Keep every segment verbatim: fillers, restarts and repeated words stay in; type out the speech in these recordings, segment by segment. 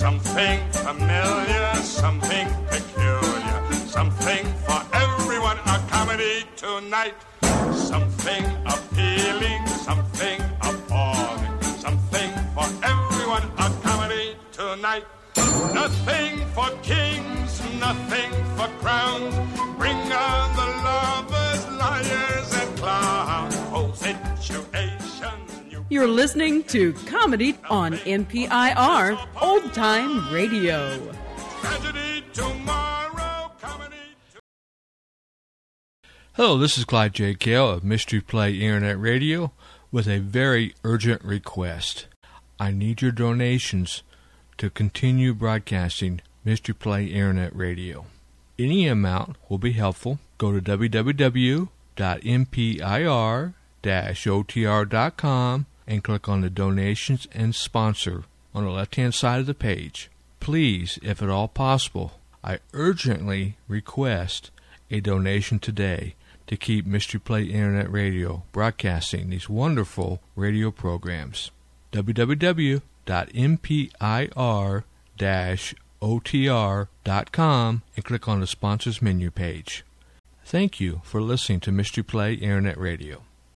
Something familiar, something peculiar, something for everyone, a comedy tonight. Something appealing, something appalling, something for everyone, a comedy tonight. Nothing for kings, nothing for crowns. Bring on the lovers, liars, and clowns. Oh, situations. New- You're listening to Comedy on N P I R, Old Time Radio. Tragedy tomorrow, comedy. To- Hello, this is Clyde J. Gale of Mystery Play Internet Radio with a very urgent request. I need your donations to continue broadcasting Mystery Play Internet Radio. Any amount will be helpful. Go to w w w dot m p i r dash o t r dot com and click on the Donations and Sponsor on the left-hand side of the page. Please, if at all possible, I urgently request a donation today to keep Mystery Play Internet Radio broadcasting these wonderful radio programs. w w w dot m p i r dash o t r dot com and click on the Sponsors menu page. Thank you for listening to Mystery Play Internet Radio.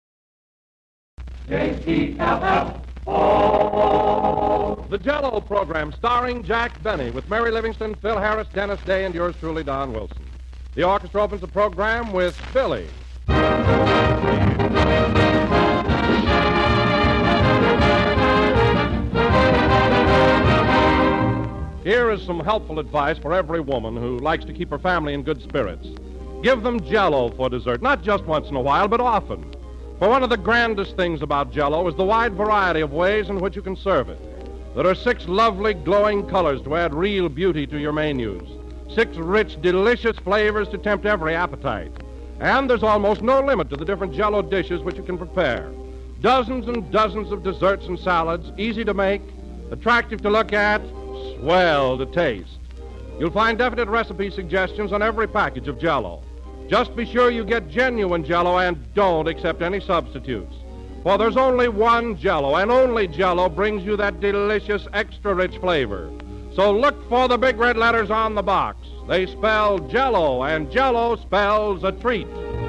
J E L L O. The Jell-O program starring Jack Benny with Mary Livingston, Phil Harris, Dennis Day, and yours truly, Don Wilson. The orchestra opens the program with Billy. Here is some helpful advice for every woman who likes to keep her family in good spirits. Give them Jell-O for dessert, not just once in a while, but often. For one of the grandest things about Jell-O is the wide variety of ways in which you can serve it. There are six lovely, glowing colors to add real beauty to your menus. Six rich, delicious flavors to tempt every appetite. And there's almost no limit to the different Jell-O dishes which you can prepare. Dozens and dozens of desserts and salads, easy to make, attractive to look at, swell to taste. You'll find definite recipe suggestions on every package of Jell-O. Just be sure you get genuine Jell-O and don't accept any substitutes. For there's only one Jell-O, and only Jell-O brings you that delicious, extra-rich flavor. So look for the big red letters on the box. They spell Jell-O, and Jell-O spells a treat.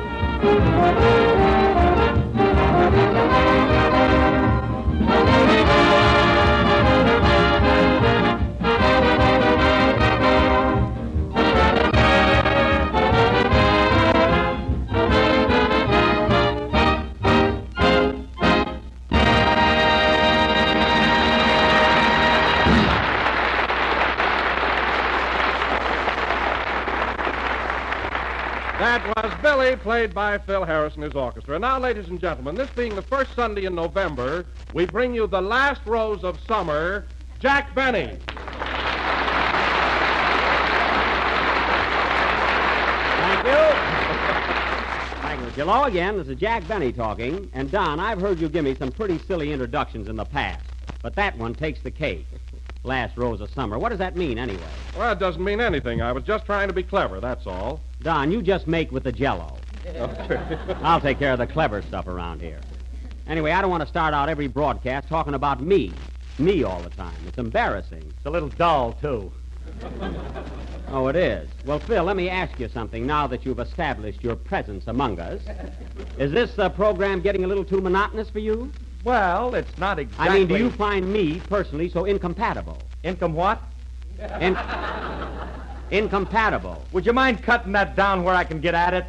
That was Billy, played by Phil Harris and his orchestra. And now, ladies and gentlemen, this being the first Sunday in November, we bring you the last rose of summer, Jack Benny. Thank you. Thank you. Hello again. This is Jack Benny talking. And, Don, I've heard you give me some pretty silly introductions in the past. But that one takes the cake. Last rose of summer. What does that mean, anyway? Well, it doesn't mean anything. I was just trying to be clever, that's all. Don, you just make with the Jell-O. Okay. I'll take care of the clever stuff around here. Anyway, I don't want to start out every broadcast talking about me. Me all the time. It's embarrassing. It's a little dull, too. Oh, it is? Well, Phil, let me ask you something now that you've established your presence among us. Is this uh, program getting a little too monotonous for you? Well, it's not exactly... I mean, do you find me, personally, so incompatible? Income what? In... Incompatible. Would you mind cutting that down where I can get at it?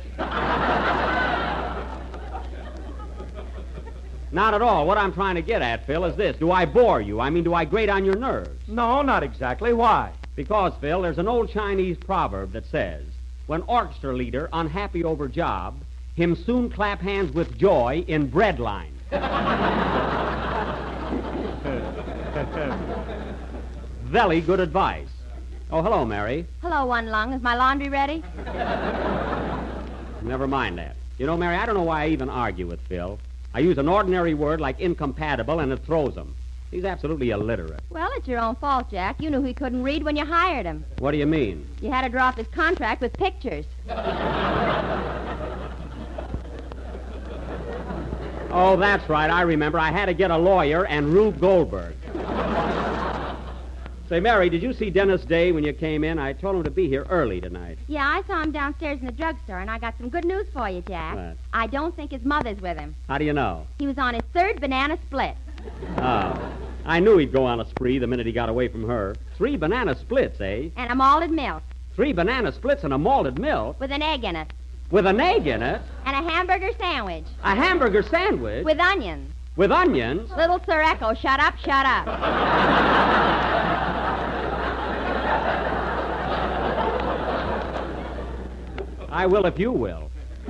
Not at all. What I'm trying to get at, Phil, is this. Do I bore you? I mean, do I grate on your nerves? No, not exactly. Why? Because, Phil, there's an old Chinese proverb that says, when orchestra leader unhappy over job, him soon clap hands with joy in bread line. Very good advice. Oh, hello, Mary. Hello, One Lung. Is my laundry ready? Never mind that. You know, Mary, I don't know why I even argue with Phil. I use an ordinary word like incompatible, and it throws him. He's absolutely illiterate. Well, it's your own fault, Jack. You knew he couldn't read when you hired him. What do you mean? You had to draw up his contract with pictures. Oh, that's right. I remember. I had to get a lawyer and Rube Goldberg. Say, Mary, did you see Dennis Day when you came in? I told him to be here early tonight. Yeah, I saw him downstairs in the drugstore, and I got some good news for you, Jack. What? I don't think his mother's with him. How do you know? He was on his third banana split. Oh. I knew he'd go on a spree the minute he got away from her. Three banana splits, eh? And a malted milk Three banana splits and a malted milk with an egg in it. with an egg in it. And a hamburger sandwich A hamburger sandwich with onions. with onions. Little Sir Echo, shut up, shut up. I will if you will.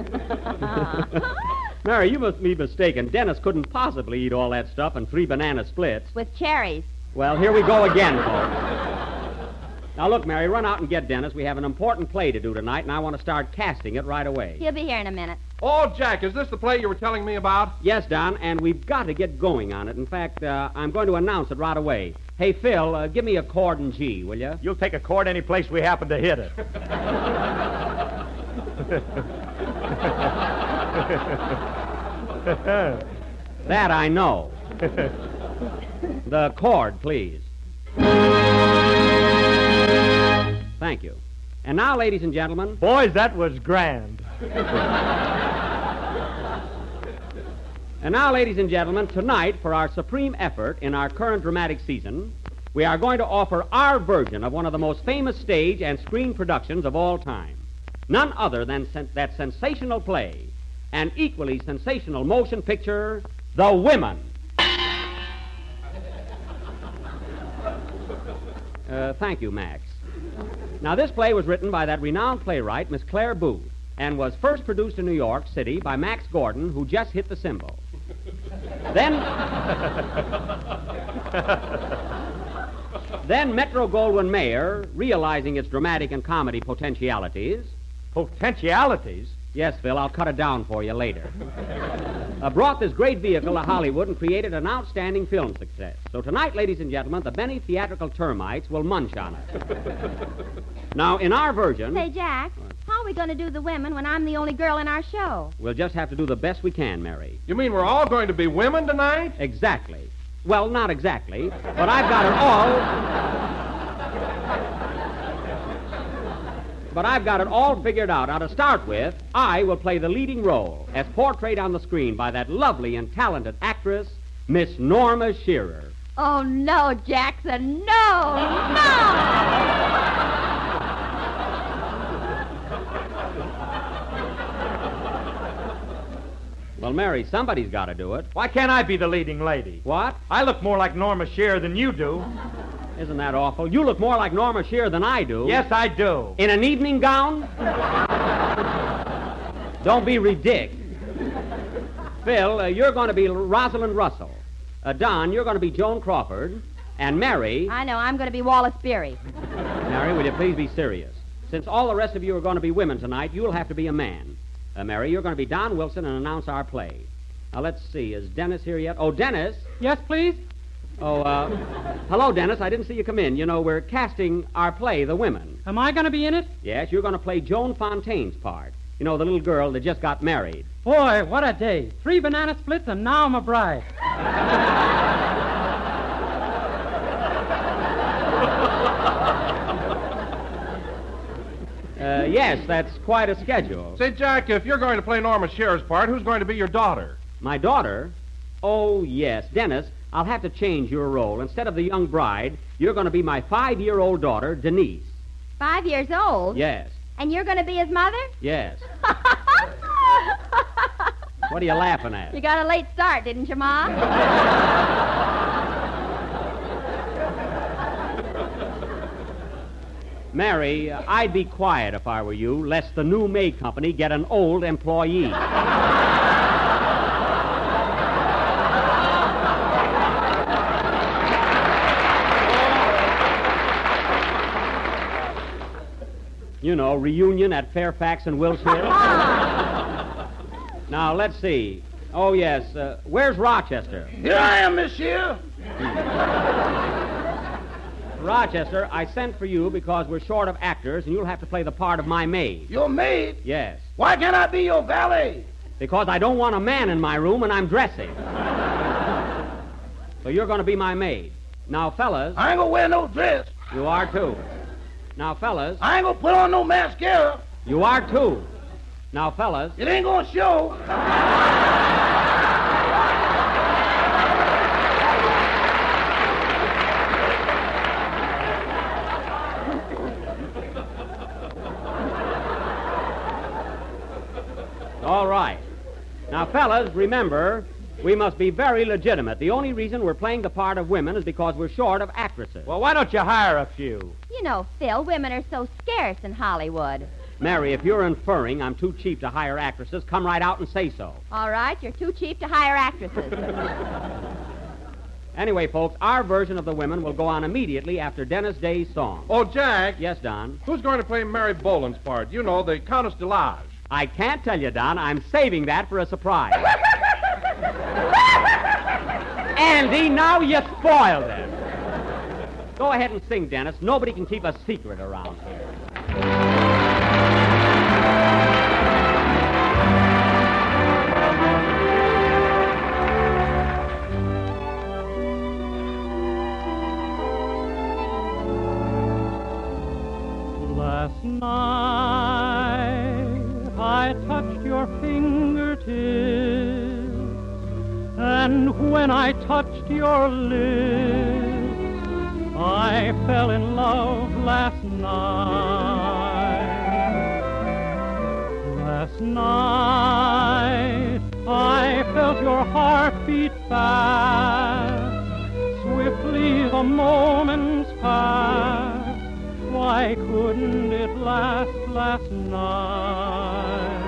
Mary, you must be mistaken. Dennis couldn't possibly eat all that stuff and three banana splits. With cherries. Well, here we go again, folks. Now, look, Mary, run out and get Dennis. We have an important play to do tonight, and I want to start casting it right away. He'll be here in a minute. Oh, Jack, is this the play you were telling me about? Yes, Don, and we've got to get going on it. In fact, uh, I'm going to announce it right away. Hey, Phil, uh, give me a chord in G, will you? You'll take a chord any place we happen to hit it. That I know. The chord, please. Thank you. And now, ladies and gentlemen... Boys, that was grand. And now, ladies and gentlemen, tonight, for our supreme effort in our current dramatic season, we are going to offer our version of one of the most famous stage and screen productions of all time. None other than sen- that sensational play and equally sensational motion picture, The Women. Uh, thank you, Max. Now, this play was written by that renowned playwright, Miss Claire Booth, and was first produced in New York City by Max Gordon, who just hit the cymbal. Then... then Metro-Goldwyn-Mayer, realizing its dramatic and comedy potentialities... Potentialities? Yes, Phil, I'll cut it down for you later. Uh, brought this great vehicle to Hollywood and created an outstanding film success. So tonight, ladies and gentlemen, the Benny Theatrical Termites will munch on it. Now, in our version... Say, Jack, how are we going to do the women when I'm the only girl in our show? We'll just have to do the best we can, Mary. You mean we're all going to be women tonight? Exactly. Well, not exactly, but I've got it all... But I've got it all figured out. Now, to start with, I will play the leading role as portrayed on the screen by that lovely and talented actress, Miss Norma Shearer. Oh, no, Jackson, no, no! Well, Mary, somebody's got to do it. Why can't I be the leading lady? What? I look more like Norma Shearer than you do. Isn't that awful? You look more like Norma Shearer than I do. Yes, I do. In an evening gown? Don't be ridiculous. Phil, uh, you're going to be Rosalind Russell. Uh, Don, you're going to be Joan Crawford. And Mary... I know, I'm going to be Wallace Beery. Mary, will you please be serious? Since all the rest of you are going to be women tonight, you'll have to be a man. Uh, Mary, you're going to be Don Wilson and announce our play. Now, let's see. Is Dennis here yet? Oh, Dennis? Yes, please? Oh, uh... hello, Dennis. I didn't see you come in. You know, we're casting our play, The Women. Am I going to be in it? Yes, you're going to play Joan Fontaine's part. You know, the little girl that just got married. Boy, what a day. Three banana splits and now I'm a bride. Uh, yes, that's quite a schedule. Say, Jack, if you're going to play Norma Shearer's part, who's going to be your daughter? My daughter? Oh, yes. Dennis, I'll have to change your role. Instead of the young bride, you're going to be my five-year-old daughter, Denise. Five years old? Yes. And you're going to be his mother? Yes. What are you laughing at? You got a late start, didn't you, Ma? Mary, uh, I'd be quiet if I were you, lest the new maid company get an old employee. You know, reunion at Fairfax and Wilshire. Now, let's see. Oh, yes. Uh, where's Rochester? Here I am, monsieur. Rochester, I sent for you because we're short of actors, and you'll have to play the part of my maid. Your maid? Yes. Why can't I be your valet? Because I don't want a man in my room and I'm dressing. So you're going to be my maid. Now, fellas. I ain't gonna wear no dress. You are, too. Now, fellas. I ain't gonna put on no mascara. You are, too. Now, fellas. It ain't gonna show. All right. Now, fellas, remember, we must be very legitimate. The only reason we're playing the part of women is because we're short of actresses. Well, why don't you hire a few? You know, Phil, women are so scarce in Hollywood. Mary, if you're inferring I'm too cheap to hire actresses, come right out and say so. All right, you're too cheap to hire actresses. Anyway, folks, our version of the women will go on immediately after Dennis Day's song. Oh, Jack. Yes, Don? Who's going to play Mary Boland's part? You know, the Countess de Lage. I can't tell you, Don. I'm saving that for a surprise. Andy, now you spoiled it. Go ahead and sing, Dennis. Nobody can keep a secret around here. Last night I touched your fingertips, and when I touched your lips, I fell in love last night. Last night I felt your heart beat fast. Swiftly the moments passed. Why couldn't it last last night?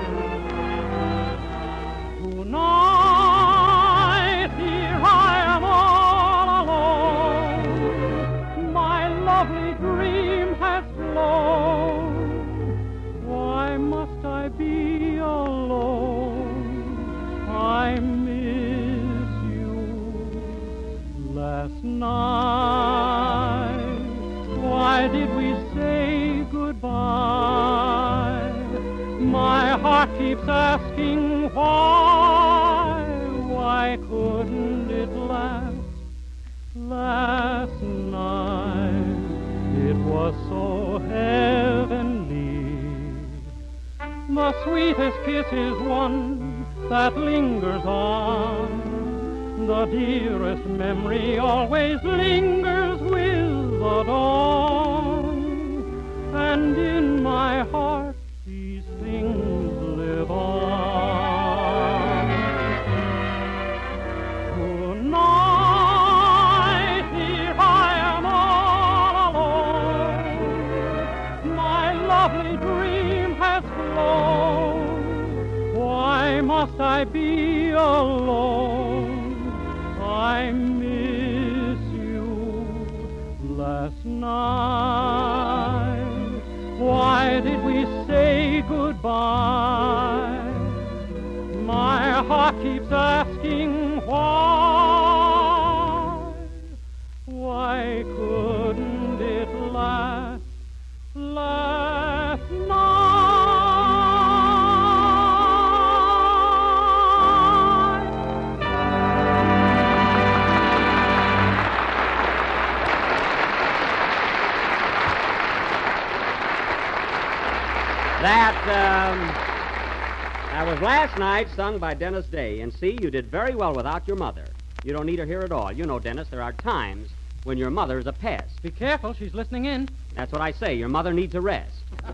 Tonight, here I am all alone. My lovely dream has flown. Why must I be alone? I miss you. Last night, why did we say goodbye? My heart keeps asking why. Why couldn't it last last night? It was so heavenly. The sweetest kiss is one that lingers on. The dearest memory always lingers with the dawn. And in my heart these things live on. Tonight here I am all alone. My lovely dream has flown. Why must I be alone? I miss you. Last night, why did we say goodbye? My heart keeps asking why. Why couldn't it last last night? That, um, that was last night, sung by Dennis Day. And see, you did very well without your mother. You don't need her here at all. You know, Dennis, there are times when your mother is a pest. Be careful, she's listening in. That's what I say. Your mother needs a rest.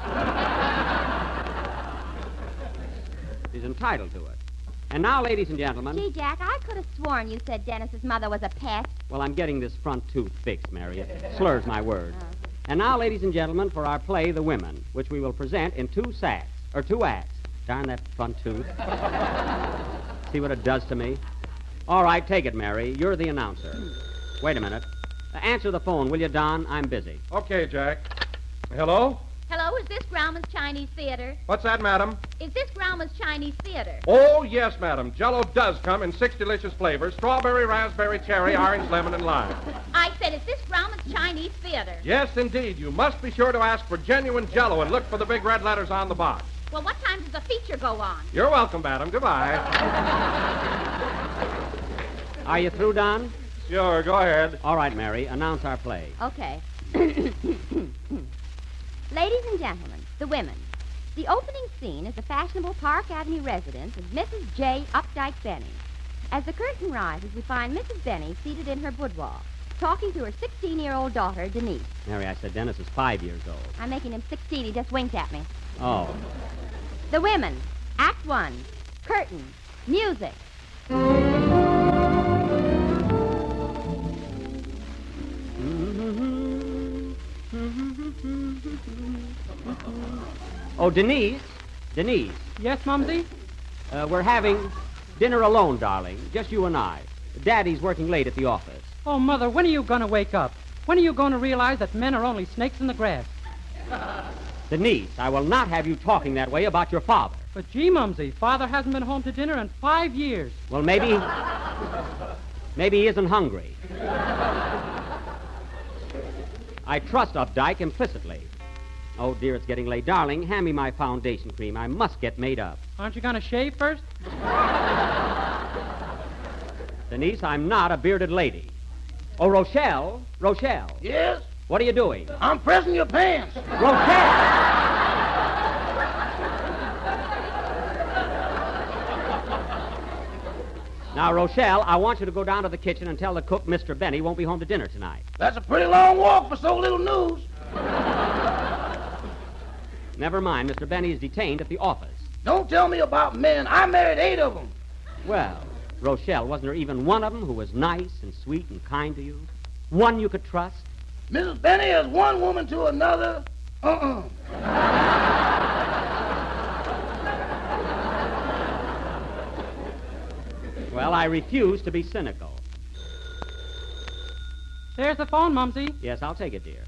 She's entitled to it. And now, ladies and gentlemen... Gee, Jack, I could have sworn you said Dennis's mother was a pest. Well, I'm getting this front tooth fixed, Mary. It slurs my words. Oh. And now, ladies and gentlemen, for our play, The Women, which we will present in two sacks, or two acts. Darn that front tooth. See what it does to me? All right, take it, Mary. You're the announcer. Wait a minute. Uh, answer the phone, will you, Don? I'm busy. Okay, Jack. Hello? Hello, is this Grauman's Chinese Theater? What's that, madam? Is this Grauman's Chinese Theater? Oh, yes, madam. Jell-O does come in six delicious flavors: strawberry, raspberry, cherry, orange, lemon, and lime. I said, is this Grauman's Chinese Theater? Yes, indeed. You must be sure to ask for genuine Jell-O and look for the big red letters on the box. Well, what time does the feature go on? You're welcome, madam. Goodbye. Are you through, Don? Sure, go ahead. All right, Mary, announce our play. Okay. Ladies and gentlemen, the women. The opening scene is the fashionable Park Avenue residence of Missus J. Updike Benny. As the curtain rises, we find Missus Benny seated in her boudoir, talking to her sixteen-year-old daughter, Denise. Mary, I said Dennis is five years old. I'm making him sixteen. He just winked at me. Oh. The women. Act one. Curtain. Music. Oh, Denise. Denise. Yes, Mumsy? Uh, we're having dinner alone, darling. Just you and I. Daddy's working late at the office. Oh, Mother, when are you going to wake up? When are you going to realize that men are only snakes in the grass? Denise, I will not have you talking that way about your father. But gee, Mumsy, Father hasn't been home to dinner in five years. Well, maybe... maybe he isn't hungry. I trust Updike implicitly. Oh, dear, it's getting late. Darling, hand me my foundation cream. I must get made up. Aren't you going to shave first? Denise, I'm not a bearded lady. Oh, Rochelle. Rochelle. Yes? What are you doing? I'm pressing your pants. Rochelle! Now, Rochelle, I want you to go down to the kitchen and tell the cook Mister Benny won't be home to dinner tonight. That's a pretty long walk for so little news. Never mind. Mister Benny is detained at the office. Don't tell me about men. I married eight of them. Well, Rochelle, wasn't there even one of them who was nice and sweet and kind to you? One you could trust? Missus Benny is one woman to another. Uh-uh. Well, I refuse to be cynical. There's the phone, Mumsy. Yes, I'll take it, dear.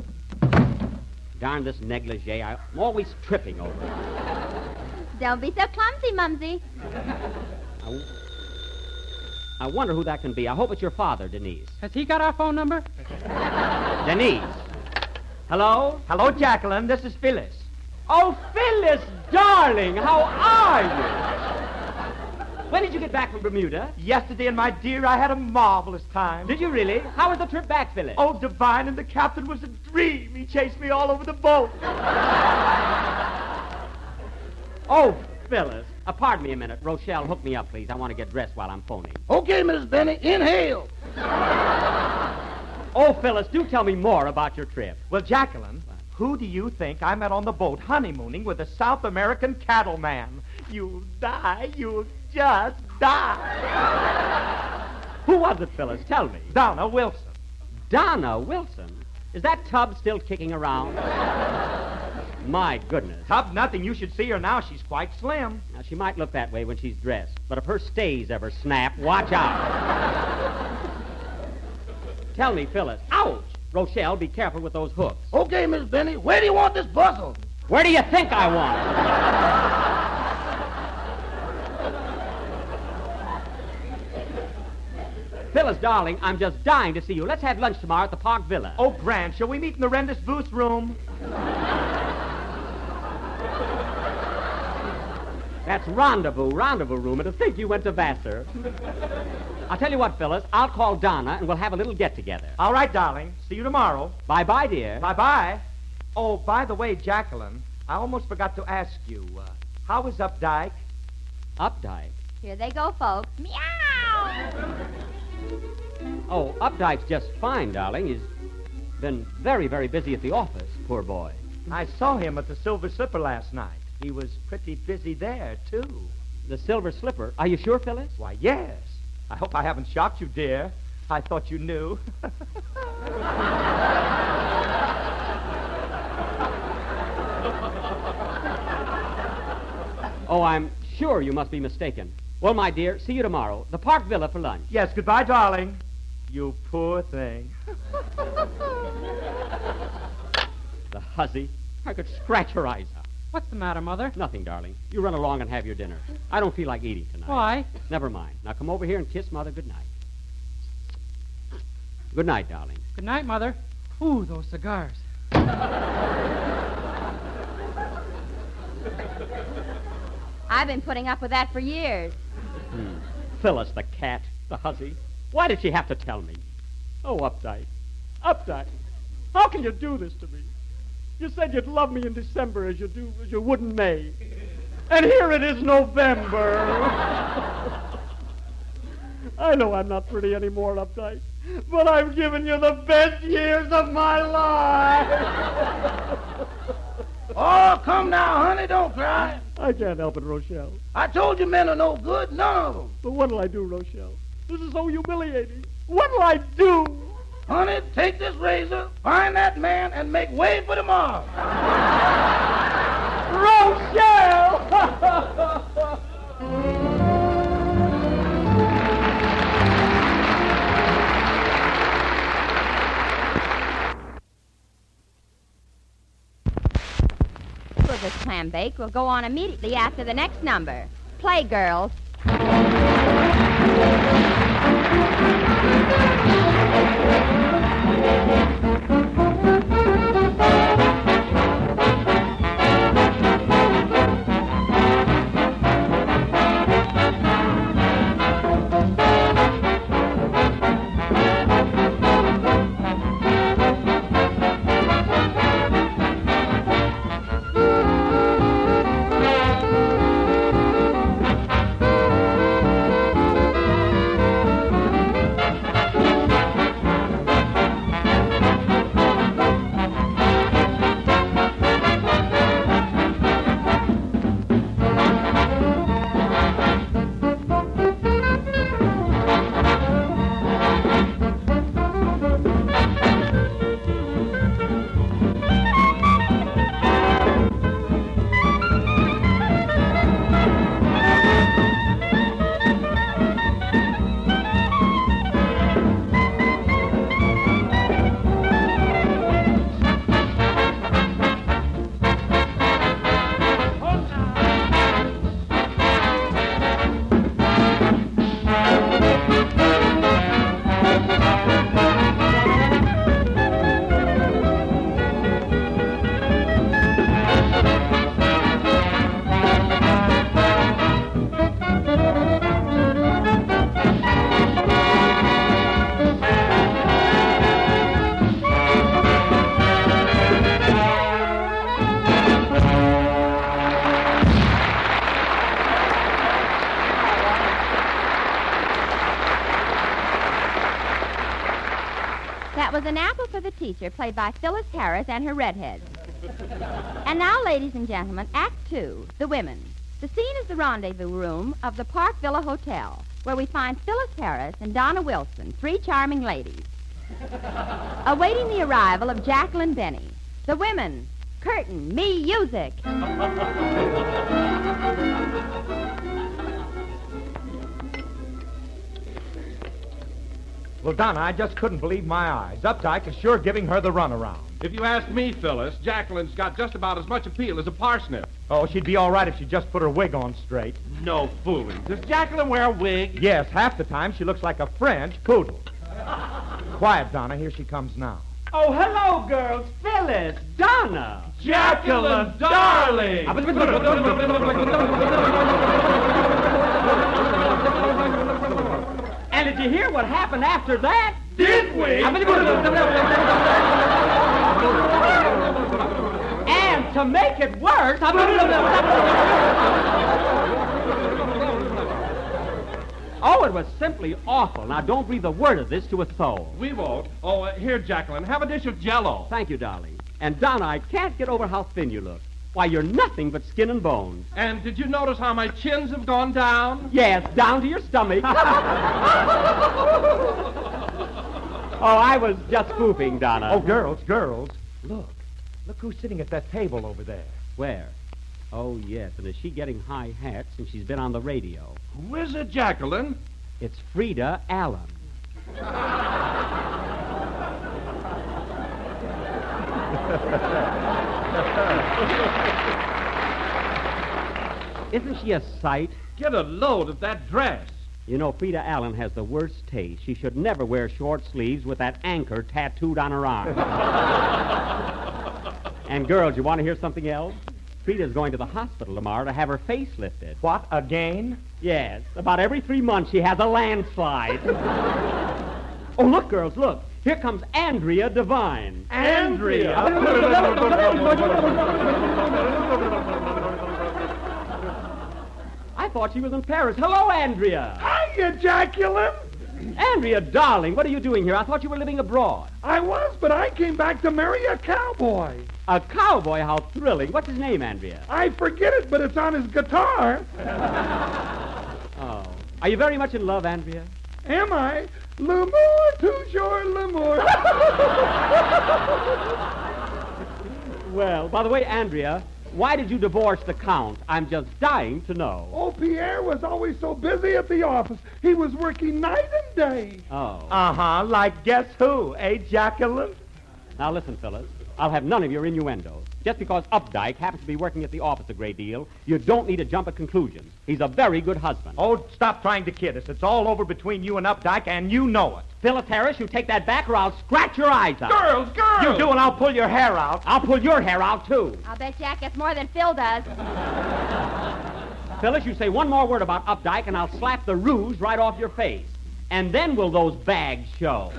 Darn this negligee. I'm always tripping over it. Don't be so clumsy, Mumsy. I, w- I wonder who that can be. I hope it's your father, Denise. Has he got our phone number? Denise. Hello? Hello, Jacqueline. This is Phyllis. Oh, Phyllis, darling, how are you? When did you get back from Bermuda? Yesterday, and my dear, I had a marvelous time. Did you really? How was the trip back, Phyllis? Oh, divine, and the captain was a dream. He chased me all over the boat. Oh, Phyllis. Uh, pardon me a minute. Rochelle, hook me up, please. I want to get dressed while I'm phoning. Okay, Missus Benny, inhale. Oh, Phyllis, do tell me more about your trip. Well, Jacqueline, who do you think I met on the boat honeymooning with a South American cattleman? You'll die. You'll just die. Who was it, Phyllis? Tell me. Donna Wilson. Donna Wilson? Is that tub still kicking around? My goodness. Tub nothing. You should see her now. She's quite slim. Now, she might look that way when she's dressed, but if her stays ever snap, watch out. Tell me, Phyllis. Ouch! Rochelle, be careful with those hooks. Okay, Missus Benny, where do you want this bustle? Where do you think I want it? Phyllis, darling, I'm just dying to see you. Let's have lunch tomorrow at the Park Villa. Oh, grand. Shall we meet in the Rendis booth room? That's rendezvous, rendezvous room. And to think you went to Vassar. I'll tell you what, Phyllis. I'll call Donna, and we'll have a little get-together. All right, darling. See you tomorrow. Bye-bye, dear. Bye-bye. Oh, by the way, Jacqueline, I almost forgot to ask you, uh, how is Updike? Updike? Here they go, folks. Meow! Oh, Updike's just fine, darling. He's been very, very busy at the office, poor boy. I saw him at the Silver Slipper last night. He was pretty busy there, too. The Silver Slipper? Are you sure, Phyllis? Why, yes. I hope I haven't shocked you, dear. I thought you knew. Oh, I'm sure you must be mistaken. Well, my dear, see you tomorrow. The Park Villa for lunch. Yes, goodbye, darling. You poor thing. The hussy. I could scratch her eyes out. What's the matter, Mother? Nothing, darling. You run along and have your dinner. I don't feel like eating tonight. Why? Never mind. Now come over here and kiss Mother good night. Good night, darling. Good night, Mother. Ooh, those cigars. I've been putting up with that for years. Hmm. Phyllis, the cat, the hussy. Why did she have to tell me? Oh, Updike. Updike. How can you do this to me? You said you'd love me in December as you do as you would in May. And here it is November. I know I'm not pretty anymore, Updike, but I've given you the best years of my life. Oh, come now, honey, don't cry. I can't help it, Rochelle. I told you men are no good, none of them. But what'll I do, Rochelle? This is so humiliating. What'll I do? Honey, take this razor, find that man, and make way for tomorrow. Rochelle! This clam bake will go on immediately after the next number. Play, girls. That was An Apple for the Teacher, played by Phyllis Harris and her redheads. And now, ladies and gentlemen, Act Two, The Women. The scene is the rendezvous room of the Park Villa Hotel, where we find Phyllis Harris and Donna Wilson, three charming ladies, awaiting the arrival of Jacqueline Benny. The Women. Curtain, me, music. Well, Donna, I just couldn't believe my eyes. Updike is sure giving her the runaround. If you ask me, Phyllis, Jacqueline's got just about as much appeal as a parsnip. Oh, she'd be all right if she just put her wig on straight. No fooling. Does Jacqueline wear a wig? Yes, half the time she looks like a French poodle. Quiet, Donna. Here she comes now. Oh, hello, girls. Phyllis, Donna. Jacqueline, darling! And did you hear what happened after that? Did we? And to make it worse... Oh, it was simply awful. Now, don't breathe a word of this to a soul. We won't. Oh, uh, here, Jacqueline, have a dish of Jell-O. Thank you, darling. And, Donna, I can't get over how thin you look. Why, you're nothing but skin and bones. And did you notice how my chins have gone down? Yes, down to your stomach. Oh, I was just spoofing, Donna. Oh, girls, girls. Look. Look who's sitting at that table over there. Where? Oh, yes, and is she getting high hats since she's been on the radio? Who is it, Jacqueline? It's Frida Allen. Isn't she a sight? Get a load of that dress. You know, Frida Allen has the worst taste. She should never wear short sleeves with that anchor tattooed on her arm. And, girls, you want to hear something else? Frida's going to the hospital tomorrow to have her face lifted. What, again? Yes. About every three months she has a landslide. Oh, look, girls, look. Here comes Andrea Devine. Andrea? I thought she was in Paris. Hello, Andrea. Hiya, Jacqueline. Andrea, darling, what are you doing here? I thought you were living abroad. I was, but I came back to marry a cowboy. A cowboy? How thrilling. What's his name, Andrea? I forget it, but it's on his guitar. Oh. Are you very much in love, Andrea? Am I? L'amour, toujours l'amour. Well, by the way, Andrea, why did you divorce the Count? I'm just dying to know. Oh, Pierre was always so busy at the office. He was working night and day. Oh. Uh-huh, like guess who, eh, Jacqueline? Now, listen, Phyllis. I'll have none of your innuendos. Just because Updike happens to be working at the office a great deal, you don't need to jump at conclusions. He's a very good husband. Oh, stop trying to kid us. It's all over between you and Updike, and you know it. Phyllis Harris, you take that back or I'll scratch your eyes out. Girls, girls! You do, and I'll pull your hair out. I'll pull your hair out, too. I'll bet Jack gets more than Phil does. Phyllis, you say one more word about Updike, and I'll slap the rouge right off your face. And then will those bags show.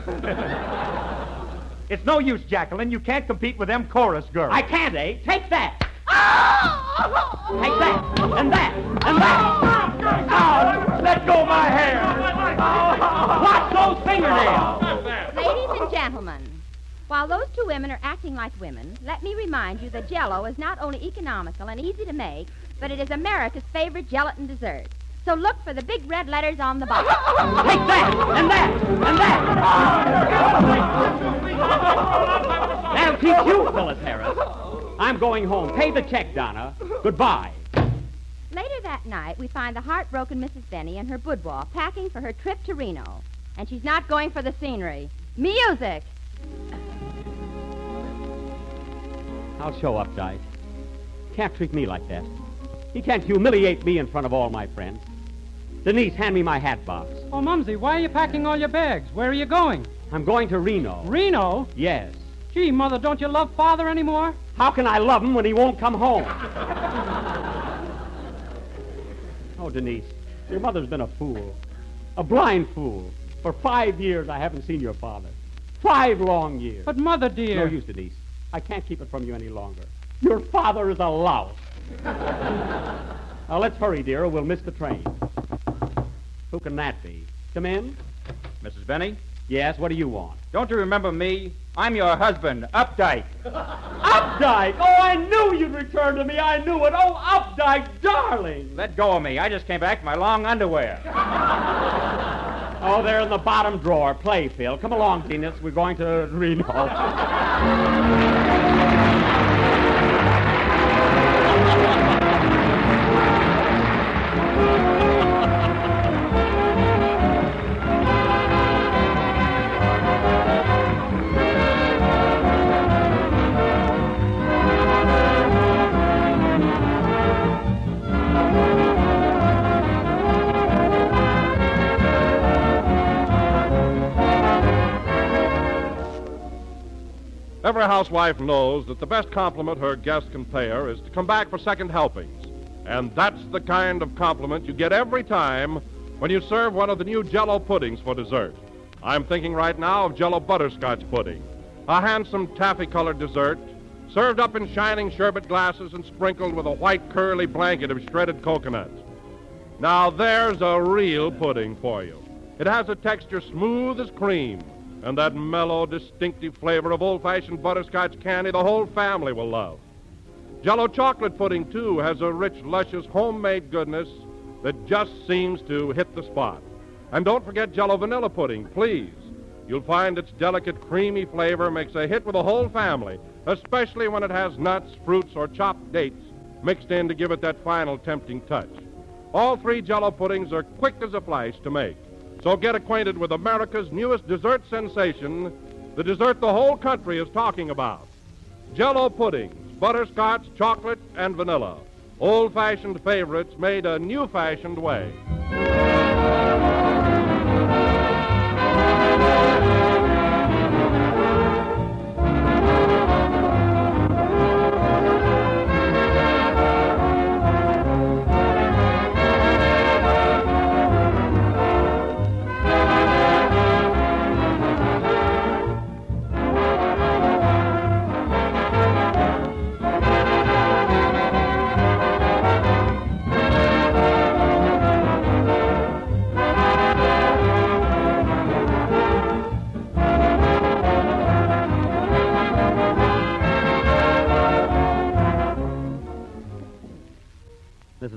It's no use, Jacqueline. You can't compete with them chorus girls. I can't, eh? Take that. Take that, and that, and that. Oh, let go of my hair. Watch those fingernails. Ladies and gentlemen, while those two women are acting like women, let me remind you that Jell-O is not only economical and easy to make, but it is America's favorite gelatin dessert. So look for the big red letters on the box. Take that, and that, and that. That'll teach you, Phyllis Harris. I'm going home. Pay the check, Donna. Goodbye. Later that night, we find the heartbroken Missus Benny in her boudoir packing for her trip to Reno. And she's not going for the scenery. Music! I'll show up, Dyke. Can't treat me like that. He can't humiliate me in front of all my friends. Denise, hand me my hat box. Oh, Mumsy, why are you packing all your bags? Where are you going? I'm going to Reno. Reno? Yes. Gee, Mother, don't you love Father anymore? How can I love him when he won't come home? Oh, Denise, your mother's been a fool. A blind fool. For five years, I haven't seen your father. Five long years. But, Mother, dear... No use, Denise. I can't keep it from you any longer. Your father is a louse. Now, let's hurry, dear, or we'll miss the train. Who can that be? Come in. Missus Benny? Yes, what do you want? Don't you remember me? I'm your husband, Updike. Updike! Oh, I knew you'd return to me. I knew it. Oh, Updike, darling. Let go of me. I just came back from my long underwear. Oh, they're in the bottom drawer. Play, Phil. Come along, Venus. We're going to Reno. Every housewife knows that the best compliment her guest can pay her is to come back for second helpings. And that's the kind of compliment you get every time when you serve one of the new Jell-O puddings for dessert. I'm thinking right now of Jell-O butterscotch pudding, a handsome taffy-colored dessert served up in shining sherbet glasses and sprinkled with a white curly blanket of shredded coconut. Now there's a real pudding for you. It has a texture smooth as cream, and that mellow, distinctive flavor of old-fashioned butterscotch candy the whole family will love. Jell-O chocolate pudding, too, has a rich, luscious, homemade goodness that just seems to hit the spot. And don't forget Jell-O vanilla pudding, please. You'll find its delicate, creamy flavor makes a hit with the whole family, especially when it has nuts, fruits, or chopped dates mixed in to give it that final tempting touch. All three Jell-O puddings are quick as a flash to make. So get acquainted with America's newest dessert sensation, the dessert the whole country is talking about. Jell-O puddings, butterscotch, chocolate, and vanilla. Old-fashioned favorites made a new-fashioned way.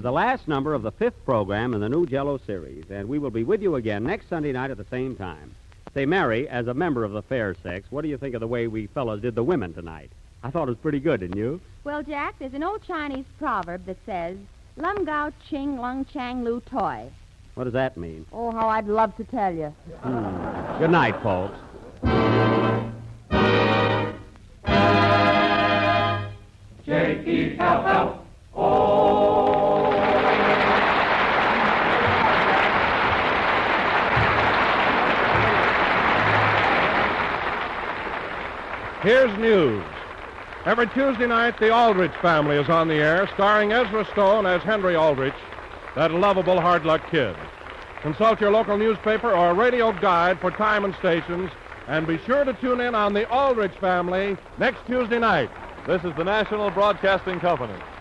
the last number of the fifth program in the new Jell-O series, and we will be with you again next Sunday night at the same time. Say, Mary, as a member of the fair sex, what do you think of the way we fellows did the women tonight? I thought it was pretty good, didn't you? Well, Jack, there's an old Chinese proverb that says, Lum Gao Ching Lung Chang Lu Toi. What does that mean? Oh, how I'd love to tell you. Hmm. Good night, folks. J E L L O. Here's news. Every Tuesday night, the Aldrich Family is on the air, starring Ezra Stone as Henry Aldrich, that lovable hard luck kid. Consult your local newspaper or radio guide for time and stations, and be sure to tune in on the Aldrich Family next Tuesday night. This is the National Broadcasting Company.